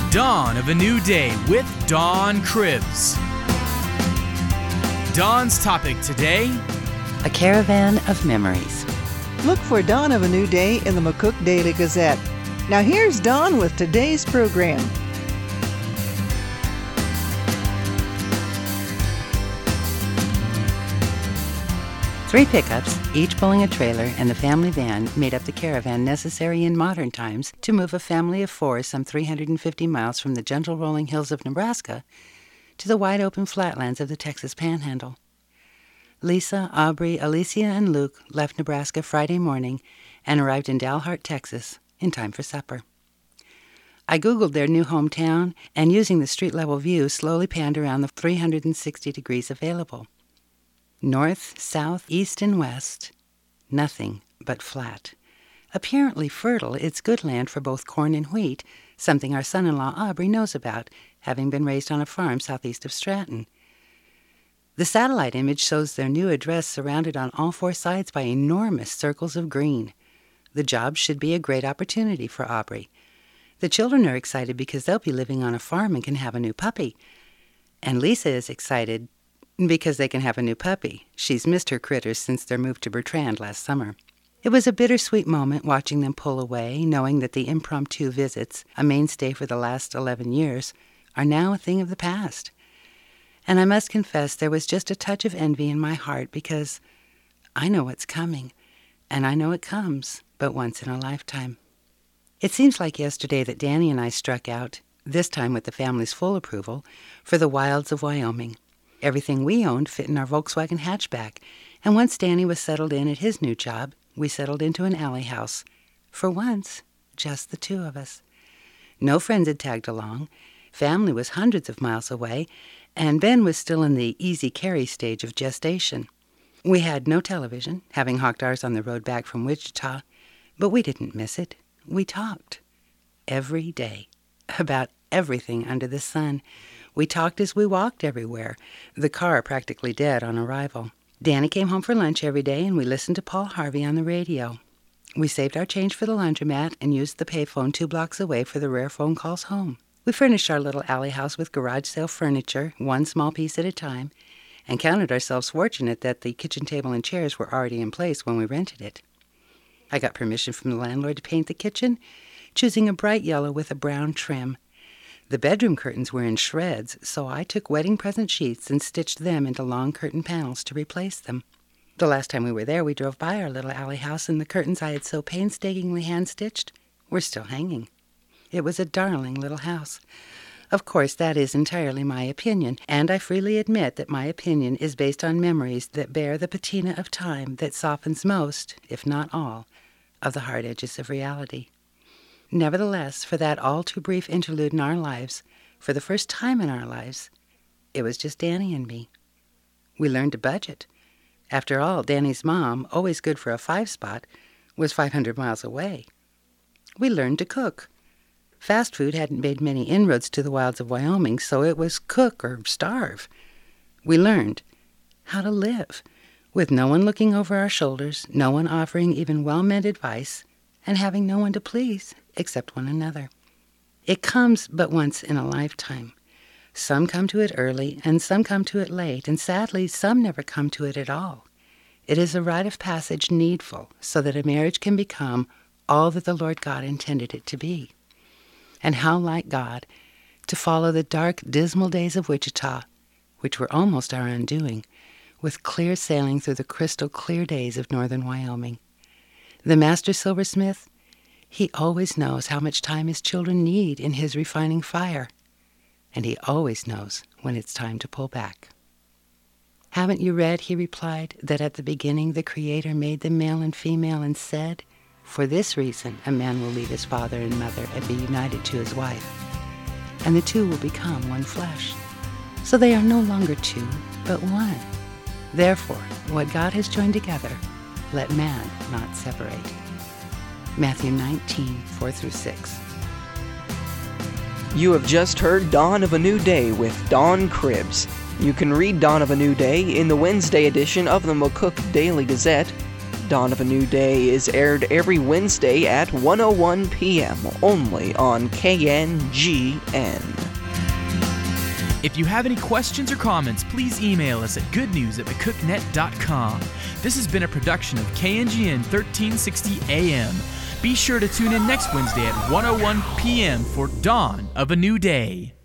Dawn of a New Day with Dawn Cribbs. Dawn's topic today: A Caravan of Memories. Look for Dawn of a New Day in the McCook Daily Gazette. Now here's Dawn with today's program. Three pickups, each pulling a trailer, and the family van made up the caravan necessary in modern times to move a family of four some 350 miles from the gentle rolling hills of Nebraska to the wide-open flatlands of the Texas Panhandle. Lisa, Aubrey, Alicia, and Luke left Nebraska Friday morning and arrived in Dalhart, Texas, in time for supper. I Googled their new hometown and, using the street-level view, slowly panned around the 360 degrees available. North, south, east, and west, nothing but flat. Apparently fertile, it's good land for both corn and wheat, something our son-in-law Aubrey knows about, having been raised on a farm southeast of Stratton. The satellite image shows their new address surrounded on all four sides by enormous circles of green. The job should be a great opportunity for Aubrey. The children are excited because they'll be living on a farm and can have a new puppy. And Lisa is excited because they can have a new puppy. She's missed her critters since their move to Bertrand last summer. It was a bittersweet moment watching them pull away, knowing that the impromptu visits, a mainstay for the last 11 years, are now a thing of the past. And I must confess there was just a touch of envy in my heart because I know what's coming, and I know it comes but once in a lifetime. It seems like yesterday that Danny and I struck out, this time with the family's full approval, for the wilds of Wyoming. Everything we owned fit in our Volkswagen hatchback, and once Danny was settled in at his new job, we settled into an alley house. For once, just the two of us. No friends had tagged along. Family was hundreds of miles away, and Ben was still in the easy carry stage of gestation. We had no television, having hawked ours on the road back from Wichita, but we didn't miss it. We talked. Every day. About everything under the sun. We talked as we walked everywhere, the car practically dead on arrival. Danny came home for lunch every day, and we listened to Paul Harvey on the radio. We saved our change for the laundromat and used the payphone 2 blocks away for the rare phone calls home. We furnished our little alley house with garage sale furniture, one small piece at a time, and counted ourselves fortunate that the kitchen table and chairs were already in place when we rented it. I got permission from the landlord to paint the kitchen, choosing a bright yellow with a brown trim. The bedroom curtains were in shreds, so I took wedding present sheets and stitched them into long curtain panels to replace them. The last time we were there, we drove by our little alley house, and the curtains I had so painstakingly hand-stitched were still hanging. It was a darling little house. Of course, that is entirely my opinion, and I freely admit that my opinion is based on memories that bear the patina of time that softens most, if not all, of the hard edges of reality. Nevertheless, for that all-too-brief interlude in our lives, for the first time in our lives, it was just Danny and me. We learned to budget. After all, Danny's mom, always good for a 5-spot, was 500 miles away. We learned to cook. Fast food hadn't made many inroads to the wilds of Wyoming, so it was cook or starve. We learned how to live, with no one looking over our shoulders, no one offering even well-meant advice, and having no one to please except one another. It comes but once in a lifetime. Some come to it early, and some come to it late, and sadly, some never come to it at all. It is a rite of passage needful so that a marriage can become all that the Lord God intended it to be. And how like God to follow the dark, dismal days of Wichita, which were almost our undoing, with clear sailing through the crystal clear days of northern Wyoming. The master silversmith, he always knows how much time his children need in his refining fire, and he always knows when it's time to pull back. Haven't you read, he replied, that at the beginning the Creator made them male and female and said, for this reason a man will leave his father and mother and be united to his wife, and the two will become one flesh. So they are no longer two, but one. Therefore, what God has joined together, let man not separate. Matthew 19:4-6. You have just heard Dawn of a New Day with Dawn Cribbs. You can read Dawn of a New Day in the Wednesday edition of the McCook Daily Gazette, Dawn of a New Day is aired every Wednesday at 1:01 p.m. only on KNGN. If you have any questions or comments, please email us at goodnews@mccooknet.com. This has been a production of KNGN 1360 AM. Be sure to tune in next Wednesday at 1:01 p.m. for Dawn of a New Day.